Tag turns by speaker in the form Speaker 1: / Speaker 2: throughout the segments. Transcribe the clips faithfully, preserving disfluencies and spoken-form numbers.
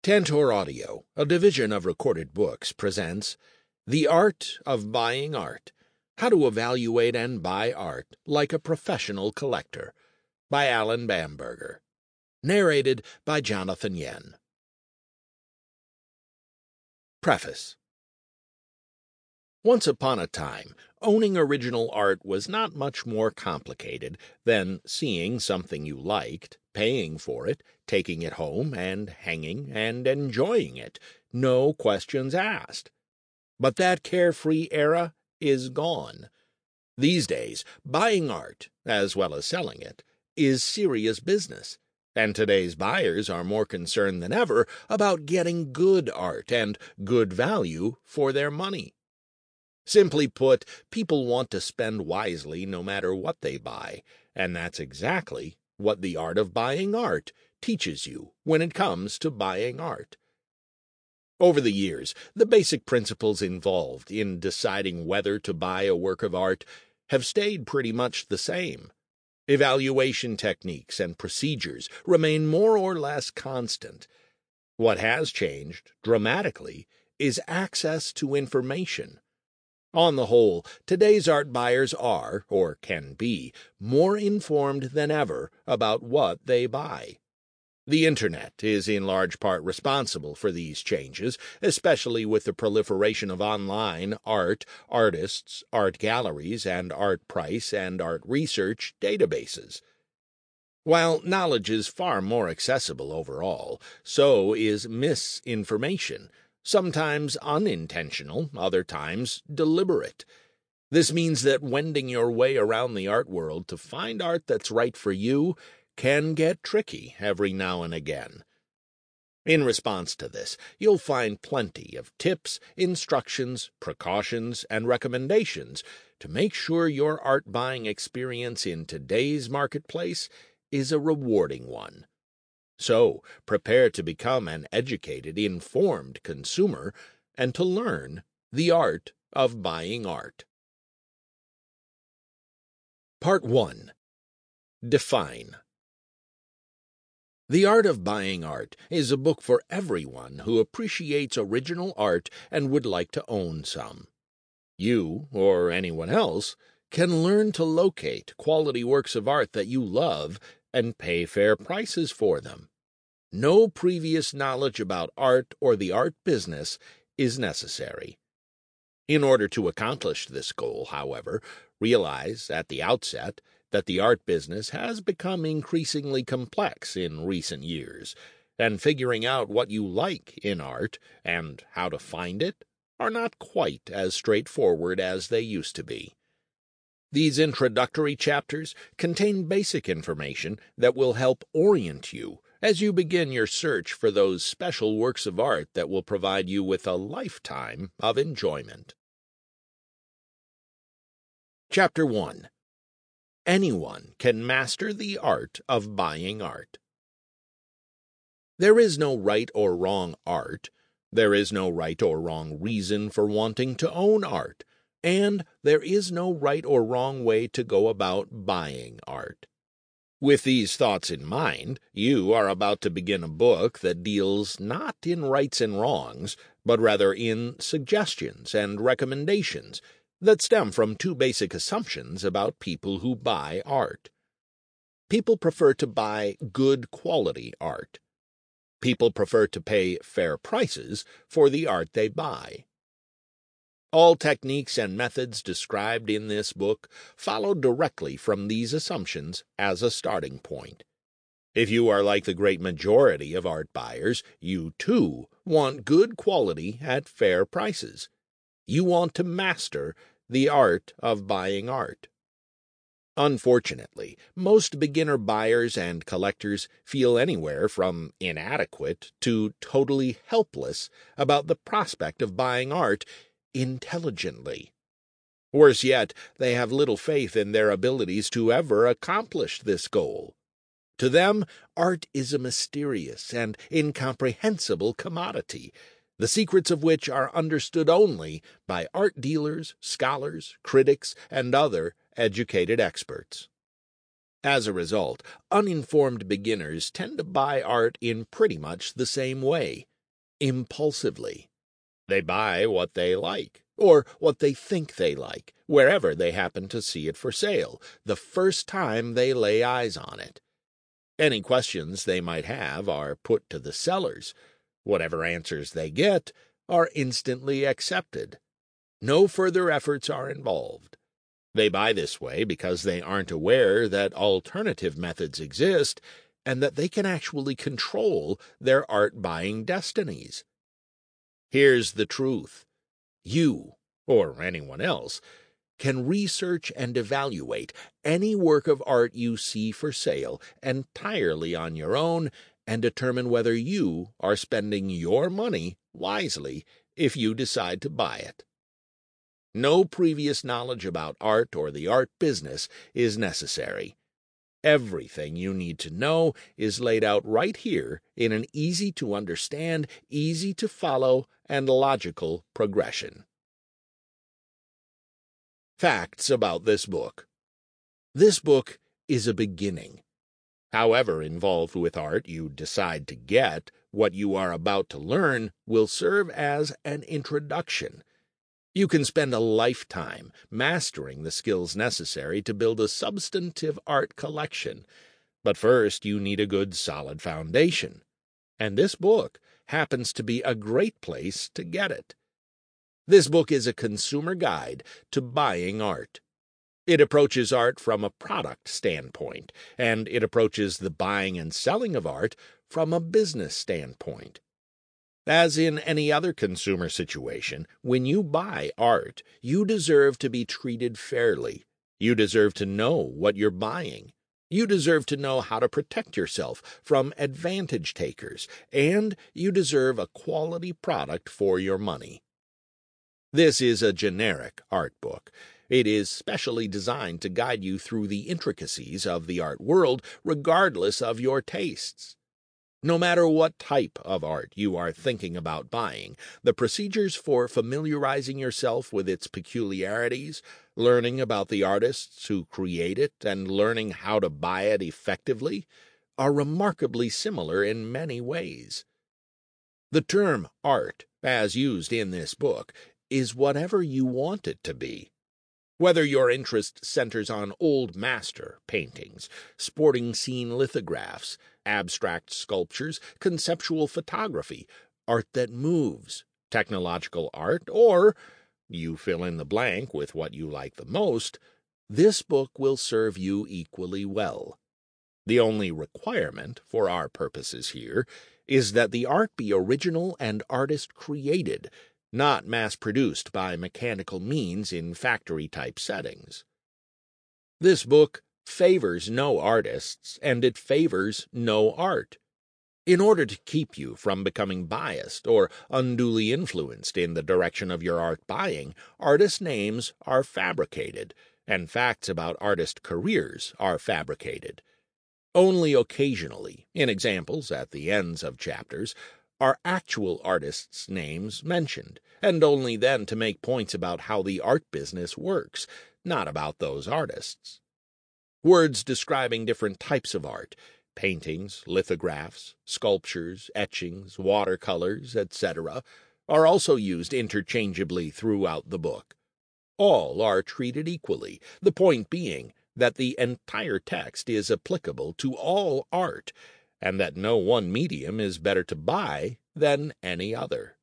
Speaker 1: Tantor Audio, a division of Recorded Books, presents The Art of Buying Art, How to Evaluate and Buy Art Like a Professional Collector, by Alan Bamberger. Narrated by Jonathan Yen. Preface. Once upon a time, owning original art was not much more complicated than seeing something you liked, paying for it, taking it home, and hanging and enjoying it, no questions asked. But that carefree era is gone. These days, buying art, as well as selling it, is serious business, and today's buyers are more concerned than ever about getting good art and good value for their money. Simply put, people want to spend wisely no matter what they buy, and that's exactly what the art of buying art teaches you when it comes to buying art. Over the years, the basic principles involved in deciding whether to buy a work of art have stayed pretty much the same. Evaluation techniques and procedures remain more or less constant. What has changed dramatically is access to information. On the whole, today's art buyers are, or can be, more informed than ever about what they buy. The Internet is in large part responsible for these changes, especially with the proliferation of online art, artists, art galleries, and art price and art research databases. While knowledge is far more accessible overall, so is misinformation, sometimes unintentional, other times deliberate. This means that wending your way around the art world to find art that's right for you can get tricky every now and again. In response to this, you'll find plenty of tips, instructions, precautions, and recommendations to make sure your art buying experience in today's marketplace is a rewarding one. So, prepare to become an educated, informed consumer and to learn the art of buying art. Part one. Define. The Art of Buying Art is a book for everyone who appreciates original art and would like to own some. You, or anyone else, can learn to locate quality works of art that you love and pay fair prices for them. No previous knowledge about art or the art business is necessary. In order to accomplish this goal, however, realize at the outset that the art business has become increasingly complex in recent years, and figuring out what you like in art and how to find it are not quite as straightforward as they used to be. These introductory chapters contain basic information that will help orient you as you begin your search for those special works of art that will provide you with a lifetime of enjoyment. Chapter one. Anyone can master the art of buying art. There is no right or wrong art. There is no right or wrong reason for wanting to own art. And there is no right or wrong way to go about buying art. With these thoughts in mind, you are about to begin a book that deals not in rights and wrongs, but rather in suggestions and recommendations that stem from two basic assumptions about people who buy art. People prefer to buy good quality art. People prefer to pay fair prices for the art they buy. All techniques and methods described in this book follow directly from these assumptions as a starting point. If you are like the great majority of art buyers, you too want good quality at fair prices. You want to master the art of buying art. Unfortunately, most beginner buyers and collectors feel anywhere from inadequate to totally helpless about the prospect of buying art intelligently. Worse yet, they have little faith in their abilities to ever accomplish this goal. To them, art is a mysterious and incomprehensible commodity, the secrets of which are understood only by art dealers, scholars, critics, and other educated experts. As a result, uninformed beginners tend to buy art in pretty much the same way, impulsively. They buy what they like, or what they think they like, wherever they happen to see it for sale, the first time they lay eyes on it. Any questions they might have are put to the sellers. Whatever answers they get are instantly accepted. No further efforts are involved. They buy this way because they aren't aware that alternative methods exist and that they can actually control their art-buying destinies. Here's the truth. You, or anyone else, can research and evaluate any work of art you see for sale entirely on your own and determine whether you are spending your money wisely if you decide to buy it. No previous knowledge about art or the art business is necessary. Everything you need to know is laid out right here in an easy-to-understand, easy-to-follow, and logical progression. Facts about this book. This book is a beginning. However involved with art you decide to get, what you are about to learn will serve as an introduction. You can spend a lifetime mastering the skills necessary to build a substantive art collection, but first you need a good solid foundation, and this book happens to be a great place to get it. This book is a consumer guide to buying art. It approaches art from a product standpoint, and it approaches the buying and selling of art from a business standpoint. As in any other consumer situation, when you buy art, you deserve to be treated fairly. You deserve to know what you're buying. You deserve to know how to protect yourself from advantage takers, and you deserve a quality product for your money. This is a generic art book. It is specially designed to guide you through the intricacies of the art world, regardless of your tastes. No matter what type of art you are thinking about buying, the procedures for familiarizing yourself with its peculiarities, learning about the artists who create it, and learning how to buy it effectively are remarkably similar in many ways. The term art, as used in this book, is whatever you want it to be. Whether your interest centers on old master paintings, sporting scene lithographs, abstract sculptures, conceptual photography, art that moves, technological art, or you fill in the blank with what you like the most, this book will serve you equally well. The only requirement for our purposes here is that the art be original and artist-created, not mass-produced by mechanical means in factory-type settings. This book favors no artists, and it favors no art. In order to keep you from becoming biased or unduly influenced in the direction of your art buying, artist names are fabricated, and facts about artist careers are fabricated. Only occasionally, in examples at the ends of chapters, are actual artists' names mentioned, and only then to make points about how the art business works, not about those artists. Words describing different types of art, paintings, lithographs, sculptures, etchings, watercolors, et cetera, are also used interchangeably throughout the book. All are treated equally, the point being that the entire text is applicable to all art, and that no one medium is better to buy than any other.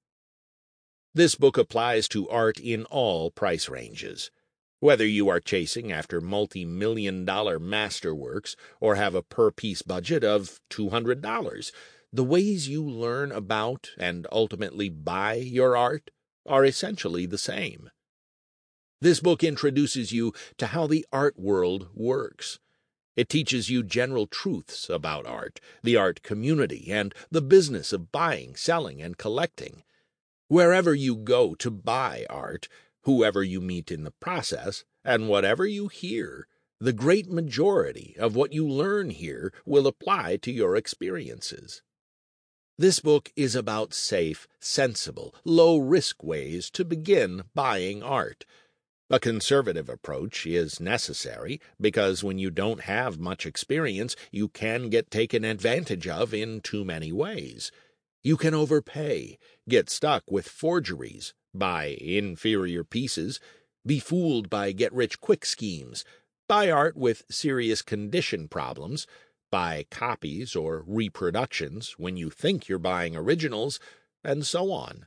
Speaker 1: This book applies to art in all price ranges. Whether you are chasing after multi-million dollar masterworks or have a per-piece budget of two hundred dollars, the ways you learn about and ultimately buy your art are essentially the same. This book introduces you to how the art world works. It teaches you general truths about art, the art community, and the business of buying, selling, and collecting. Wherever you go to buy art, whoever you meet in the process, and whatever you hear, the great majority of what you learn here will apply to your experiences. This book is about safe, sensible, low-risk ways to begin buying art. A conservative approach is necessary because when you don't have much experience, you can get taken advantage of in too many ways. You can overpay, get stuck with forgeries, buy inferior pieces, be fooled by get-rich-quick schemes, buy art with serious condition problems, buy copies or reproductions when you think you're buying originals, and so on.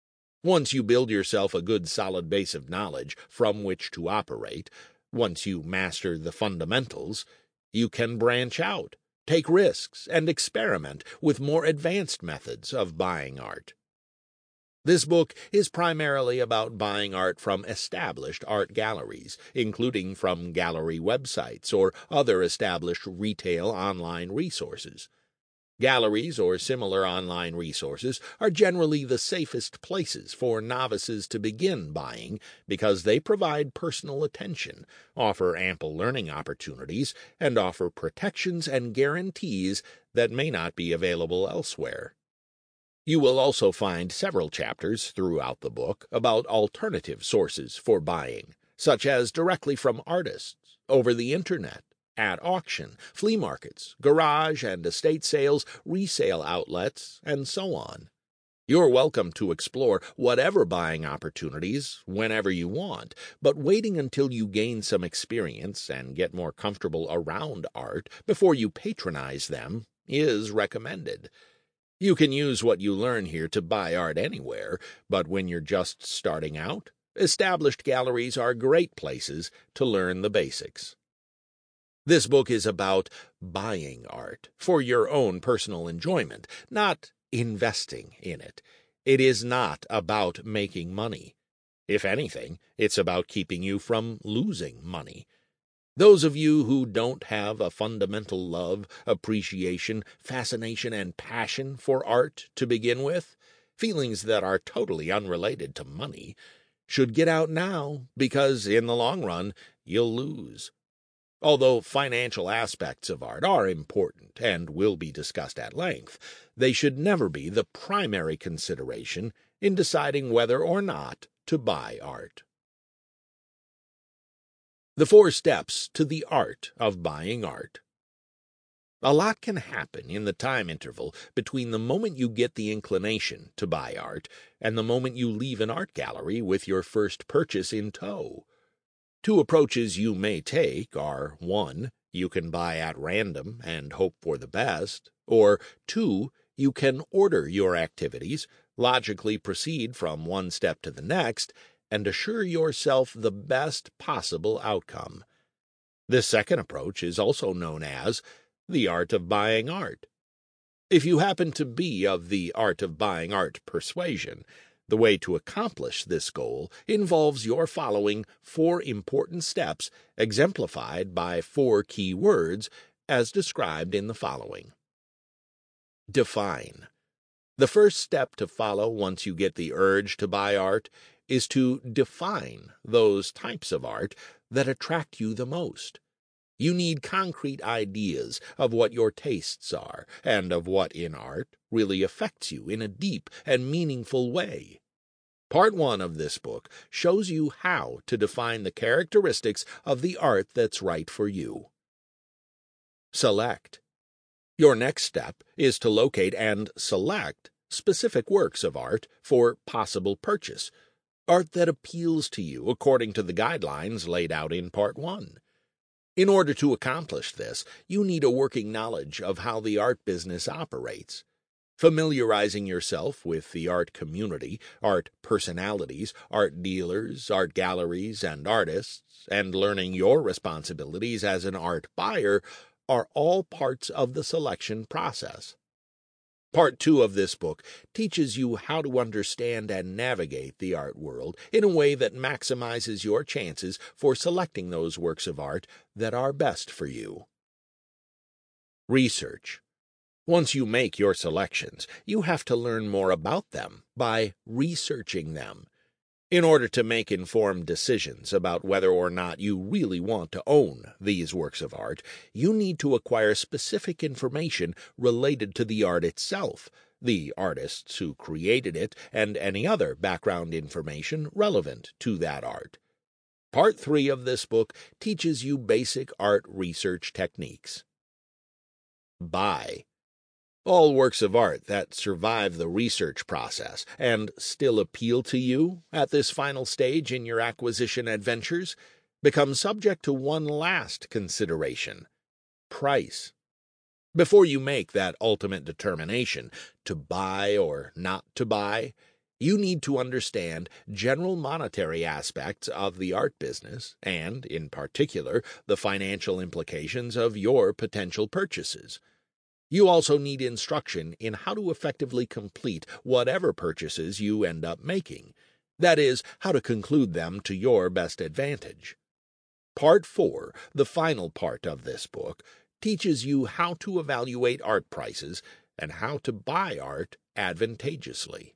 Speaker 1: Once you build yourself a good solid base of knowledge from which to operate, once you master the fundamentals, you can branch out, take risks, and experiment with more advanced methods of buying art. This book is primarily about buying art from established art galleries, including from gallery websites or other established retail online resources. Galleries or similar online resources are generally the safest places for novices to begin buying because they provide personal attention, offer ample learning opportunities, and offer protections and guarantees that may not be available elsewhere. You will also find several chapters throughout the book about alternative sources for buying, such as directly from artists, over the Internet, at auction, flea markets, garage and estate sales, resale outlets, and so on. You're welcome to explore whatever buying opportunities whenever you want, but waiting until you gain some experience and get more comfortable around art before you patronize them is recommended. You can use what you learn here to buy art anywhere, but when you're just starting out, established galleries are great places to learn the basics. This book is about buying art for your own personal enjoyment, not investing in it. It is not about making money. If anything, it's about keeping you from losing money. Those of you who don't have a fundamental love, appreciation, fascination, and passion for art to begin with, feelings that are totally unrelated to money, should get out now because, in the long run, you'll lose. Although financial aspects of art are important and will be discussed at length, they should never be the primary consideration in deciding whether or not to buy art. The Four Steps to the Art of Buying Art. A lot can happen in the time interval between the moment you get the inclination to buy art and the moment you leave an art gallery with your first purchase in tow. Two approaches you may take are, one, you can buy at random and hope for the best, or two, you can order your activities, logically proceed from one step to the next, and assure yourself the best possible outcome. This second approach is also known as the art of buying art. If you happen to be of the art of buying art persuasion, the way to accomplish this goal involves your following four important steps exemplified by four key words as described in the following. Define. The first step to follow once you get the urge to buy art is to define those types of art that attract you the most. You need concrete ideas of what your tastes are and of what in art really affects you in a deep and meaningful way. Part one of this book shows you how to define the characteristics of the art that's right for you. Select. Your next step is to locate and select specific works of art for possible purchase, art that appeals to you according to the guidelines laid out in Part one. In order to accomplish this, you need a working knowledge of how the art business operates. Familiarizing yourself with the art community, art personalities, art dealers, art galleries, and artists, and learning your responsibilities as an art buyer are all parts of the selection process. Part two of this book teaches you how to understand and navigate the art world in a way that maximizes your chances for selecting those works of art that are best for you. Research. Once you make your selections, you have to learn more about them by researching them. In order to make informed decisions about whether or not you really want to own these works of art, you need to acquire specific information related to the art itself, the artists who created it, and any other background information relevant to that art. Part three of this book teaches you basic art research techniques. Buy. All works of art that survive the research process and still appeal to you at this final stage in your acquisition adventures become subject to one last consideration: price. Before you make that ultimate determination to buy or not to buy, you need to understand general monetary aspects of the art business and, in particular, the financial implications of your potential purchases. You also need instruction in how to effectively complete whatever purchases you end up making. That is, how to conclude them to your best advantage. Part four, the final part of this book, teaches you how to evaluate art prices and how to buy art advantageously.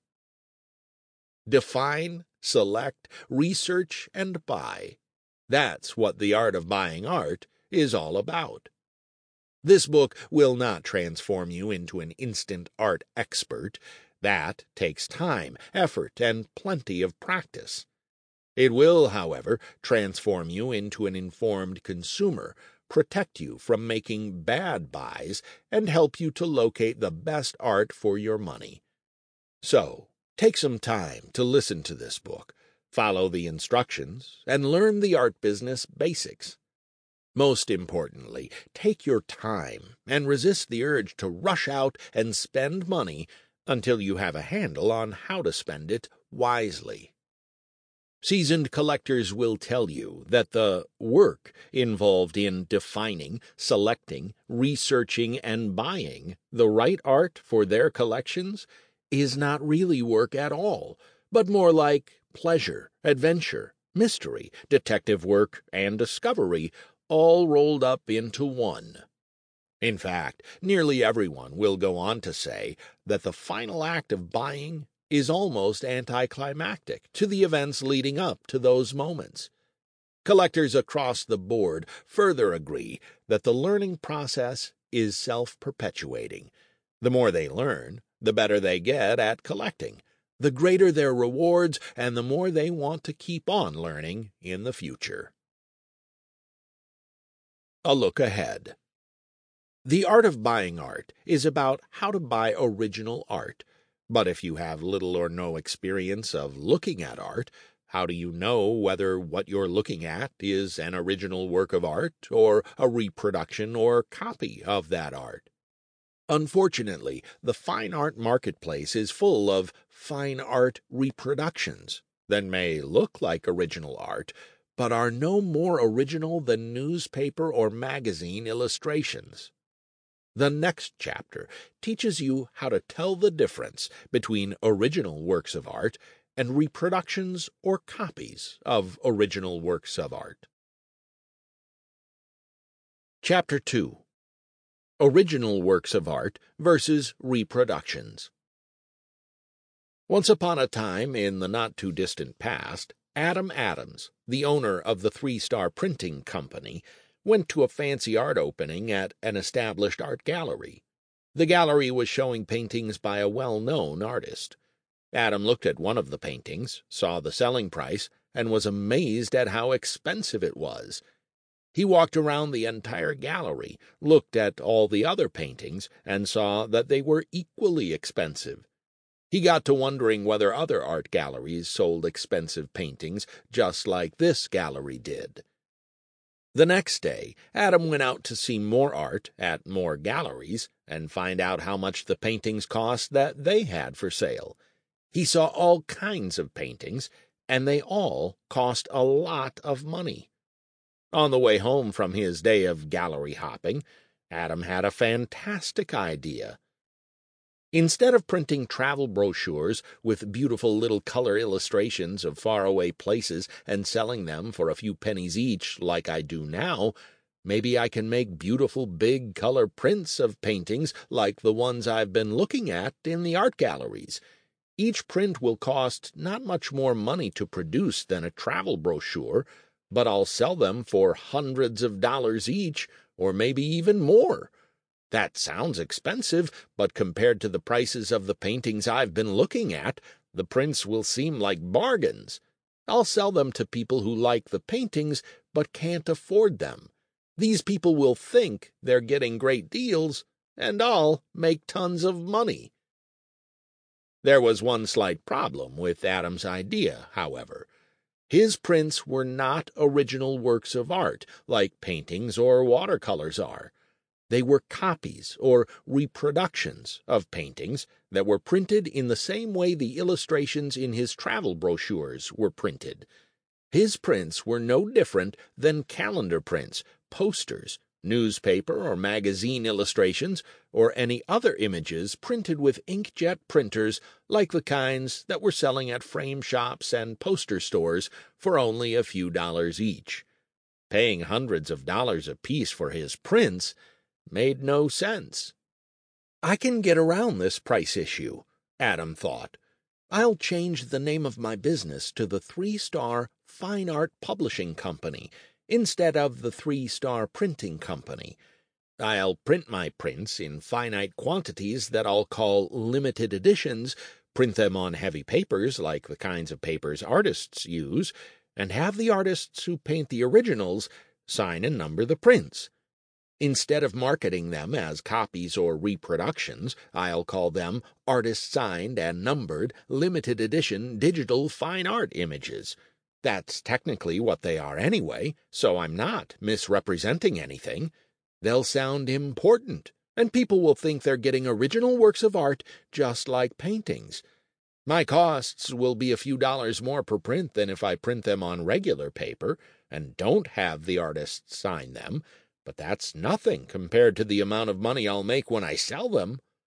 Speaker 1: Define, select, research, and buy. That's what the art of buying art is all about. This book will not transform you into an instant art expert. That takes time, effort, and plenty of practice. It will, however, transform you into an informed consumer, protect you from making bad buys, and help you to locate the best art for your money. So, take some time to listen to this book, follow the instructions, and learn the art business basics. Most importantly, take your time and resist the urge to rush out and spend money until you have a handle on how to spend it wisely. Seasoned collectors will tell you that the work involved in defining, selecting, researching, and buying the right art for their collections is not really work at all, but more like pleasure, adventure, mystery, detective work, and discovery, all rolled up into one. In fact, nearly everyone will go on to say that the final act of buying is almost anticlimactic to the events leading up to those moments. Collectors across the board further agree that the learning process is self-perpetuating. The more they learn, the better they get at collecting, the greater their rewards, and the more they want to keep on learning in the future. A look ahead. The art of buying art is about how to buy original art. But if you have little or no experience of looking at art, how do you know whether what you're looking at is an original work of art or a reproduction or copy of that art? Unfortunately, the fine art marketplace is full of fine art reproductions that may look like original art, but are no more original than newspaper or magazine illustrations. The next chapter teaches you how to tell the difference between original works of art and reproductions or copies of original works of art. Chapter two. Original works of art versus reproductions. Once upon a time in the not-too-distant past, Adam Adams, the owner of the Three Star Printing Company, went to a fancy art opening at an established art gallery. The gallery was showing paintings by a well-known artist. Adam looked at one of the paintings, saw the selling price, and was amazed at how expensive it was. He walked around the entire gallery, looked at all the other paintings, and saw that they were equally expensive. He got to wondering whether other art galleries sold expensive paintings just like this gallery did. The next day, Adam went out to see more art at more galleries and find out how much the paintings cost that they had for sale. He saw all kinds of paintings, and they all cost a lot of money. On the way home from his day of gallery hopping, Adam had a fantastic idea. Instead of printing travel brochures with beautiful little color illustrations of faraway places and selling them for a few pennies each like I do now, maybe I can make beautiful big color prints of paintings like the ones I've been looking at in the art galleries. Each print will cost not much more money to produce than a travel brochure, but I'll sell them for hundreds of dollars each, or maybe even more. That sounds expensive, but compared to the prices of the paintings I've been looking at, the prints will seem like bargains. I'll sell them to people who like the paintings but can't afford them. These people will think they're getting great deals, and all make tons of money. There was one slight problem with Adam's idea, however. His prints were not original works of art, like paintings or watercolors are. They were copies or reproductions of paintings that were printed in the same way the illustrations in his travel brochures were printed. His prints were no different than calendar prints, posters, newspaper or magazine illustrations, or any other images printed with inkjet printers like the kinds that were selling at frame shops and poster stores for only a few dollars each. Paying hundreds of dollars apiece for his prints made no sense. I can get around this price issue, Adam thought. I'll change the name of my business to the Three Star Fine Art Publishing Company instead of the Three Star Printing Company. I'll print my prints in finite quantities that I'll call limited editions, print them on heavy papers like the kinds of papers artists use, and have the artists who paint the originals sign and number the prints. Instead of marketing them as copies or reproductions, I'll call them artist-signed and numbered, limited edition digital fine art images. That's technically what they are anyway, so I'm not misrepresenting anything. They'll sound important, and people will think they're getting original works of art just like paintings. My costs will be a few dollars more per print than if I print them on regular paper and don't have the artists sign them, but that's nothing compared to the amount of money I'll make when I sell them.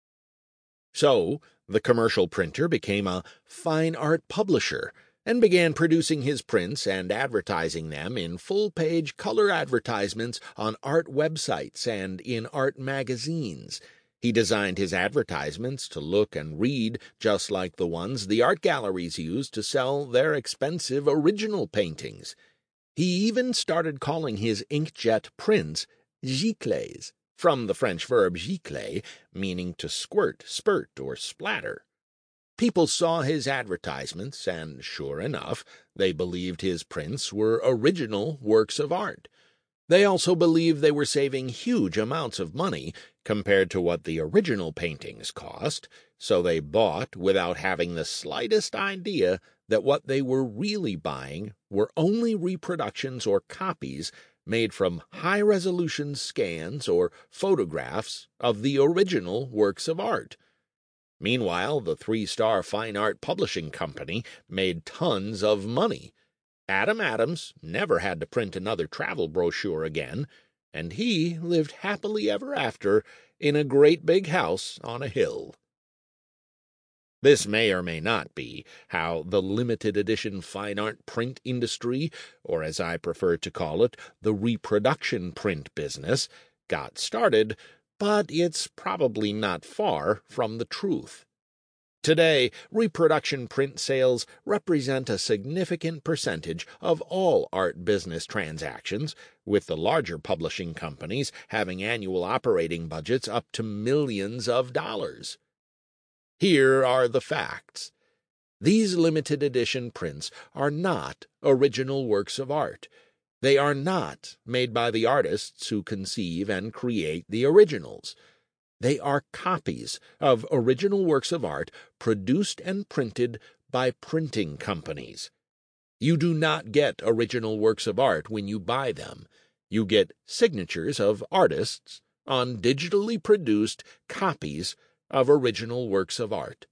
Speaker 1: So the commercial printer became a fine art publisher and began producing his prints and advertising them in full-page color advertisements on art websites and in art magazines. He designed his advertisements to look and read just like the ones the art galleries use to sell their expensive original paintings. He even started calling his inkjet prints giclées, from the French verb gicler, meaning to squirt, spurt, or splatter. People saw his advertisements, and sure enough, they believed his prints were original works of art. They also believed they were saving huge amounts of money compared to what the original paintings cost, so they bought without having the slightest idea that what they were really buying were only reproductions or copies made from high-resolution scans or photographs of the original works of art. Meanwhile, the Three Star Fine Art Publishing Company made tons of money. Adam Adams never had to print another travel brochure again, and he lived happily ever after in a great big house on a hill. This may or may not be how the limited edition fine art print industry, or as I prefer to call it, the reproduction print business, got started, but it's probably not far from the truth. Today, reproduction print sales represent a significant percentage of all art business transactions, with the larger publishing companies having annual operating budgets up to millions of dollars. Here are the facts. These limited edition prints are not original works of art. They are not made by the artists who conceive and create the originals. They are copies of original works of art produced and printed by printing companies. You do not get original works of art when you buy them. You get signatures of artists on digitally produced copies of original works of art.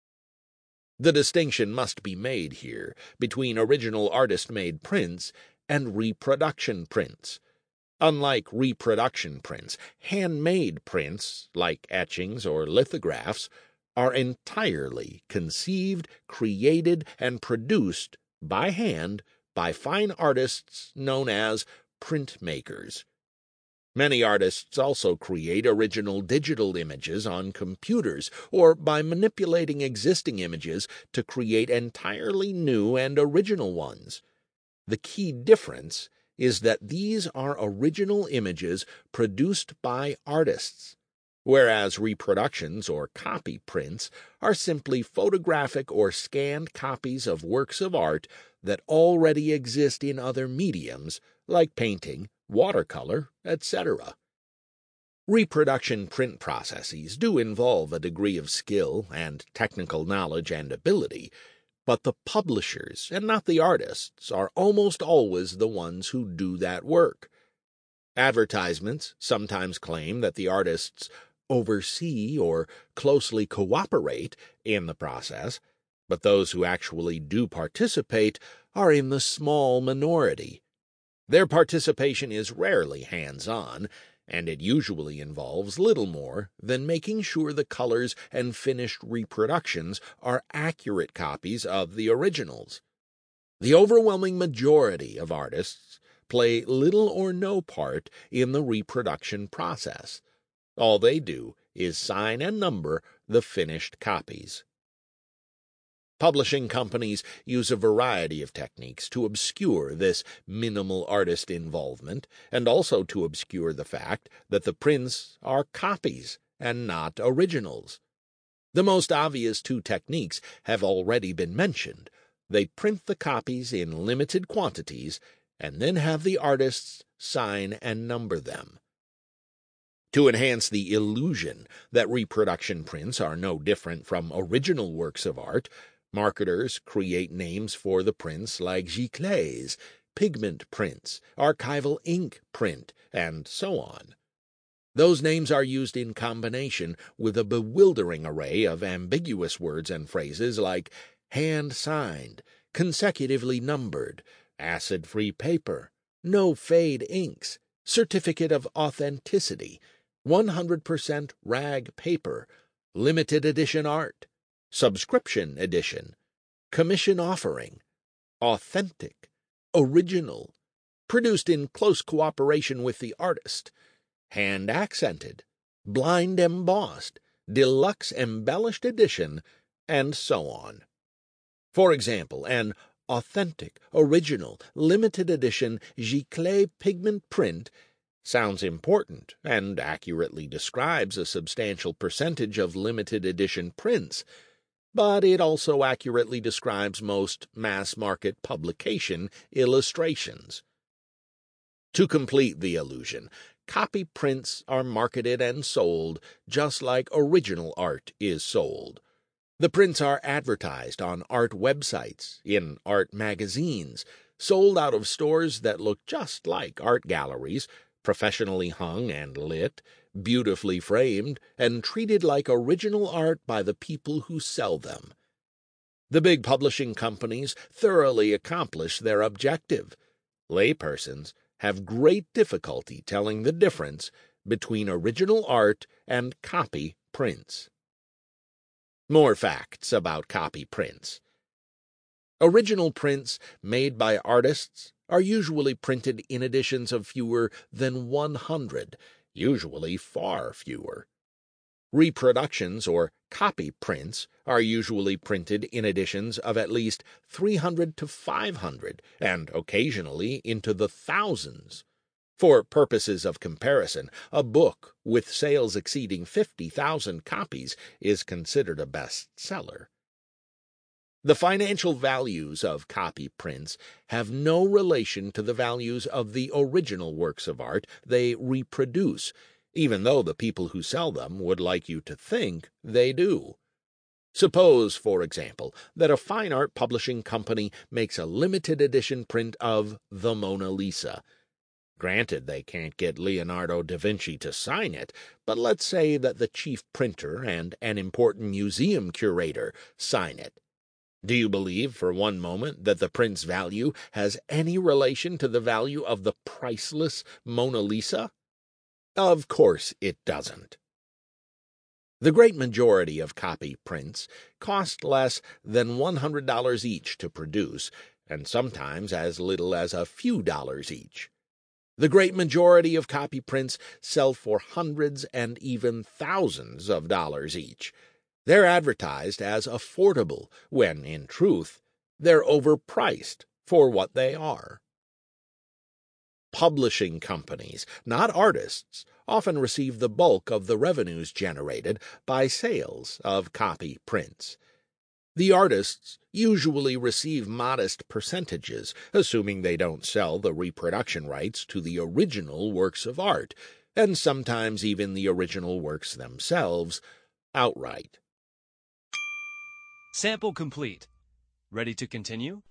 Speaker 1: The distinction must be made here between original artist-made prints and reproduction prints. Unlike reproduction prints, handmade prints, like etchings or lithographs, are entirely conceived, created, and produced by hand by fine artists known as printmakers. Many artists also create original digital images on computers or by manipulating existing images to create entirely new and original ones. The key difference is that these are original images produced by artists, whereas reproductions or copy prints are simply photographic or scanned copies of works of art that already exist in other mediums, like painting, watercolor, et cetera. Reproduction print processes do involve a degree of skill and technical knowledge and ability, but the publishers and not the artists are almost always the ones who do that work. Advertisements sometimes claim that the artists oversee or closely cooperate in the process, but those who actually do participate are in the small minority. Their participation is rarely hands-on, and it usually involves little more than making sure the colors and finished reproductions are accurate copies of the originals. The overwhelming majority of artists play little or no part in the reproduction process. All they do is sign and number the finished copies. Publishing companies use a variety of techniques to obscure this minimal artist involvement, and also to obscure the fact that the prints are copies and not originals. The most obvious two techniques have already been mentioned. They print the copies in limited quantities and then have the artists sign and number them. To enhance the illusion that reproduction prints are no different from original works of art, marketers create names for the prints like giclées, pigment prints, archival ink print, and so on. Those names are used in combination with a bewildering array of ambiguous words and phrases like hand-signed, consecutively numbered, acid-free paper, no-fade inks, certificate of authenticity, one hundred percent rag paper, limited edition art, subscription edition, commission offering, authentic, original, produced in close cooperation with the artist, hand-accented, blind embossed, deluxe embellished edition, and so on. For example, an authentic, original, limited edition giclée pigment print sounds important and accurately describes a substantial percentage of limited edition prints, but it also accurately describes most mass-market publication illustrations. To complete the illusion, copy prints are marketed and sold just like original art is sold. The prints are advertised on art websites, in art magazines, sold out of stores that look just like art galleries, professionally hung and lit, beautifully framed, and treated like original art by the people who sell them. The big publishing companies thoroughly accomplish their objective. Laypersons have great difficulty telling the difference between original art and copy prints. More facts about copy prints. Original prints made by artists are usually printed in editions of fewer than one hundred, usually far fewer. Reproductions or copy prints are usually printed in editions of at least three hundred to five hundred, and occasionally into the thousands. For purposes of comparison, a book with sales exceeding fifty thousand copies is considered a bestseller. The financial values of copy prints have no relation to the values of the original works of art they reproduce, even though the people who sell them would like you to think they do. Suppose, for example, that a fine art publishing company makes a limited edition print of the Mona Lisa. Granted, they can't get Leonardo da Vinci to sign it, but let's say that the chief printer and an important museum curator sign it. Do you believe for one moment that the print's value has any relation to the value of the priceless Mona Lisa? Of course it doesn't. The great majority of copy prints cost less than one hundred dollars each to produce, and sometimes as little as a few dollars each. The great majority of copy prints sell for hundreds and even thousands of dollars each. They're advertised as affordable, when, in truth, they're overpriced for what they are. Publishing companies, not artists, often receive the bulk of the revenues generated by sales of copy prints. The artists usually receive modest percentages, assuming they don't sell the reproduction rights to the original works of art, and sometimes even the original works themselves, outright.
Speaker 2: Sample complete. Ready to continue?